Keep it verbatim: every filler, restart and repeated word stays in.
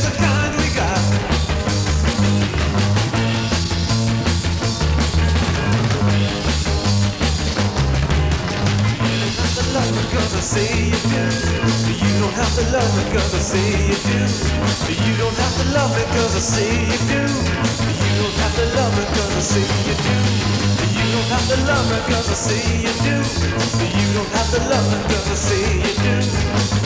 the kind we got. Love me cause I say you do. You don't have to love me cause I say you do. You don't have to love me cause I say you do. You don't have to love me cause I say you do. You don't have to love me cause I say you do. You don't have to love me cause I say you do.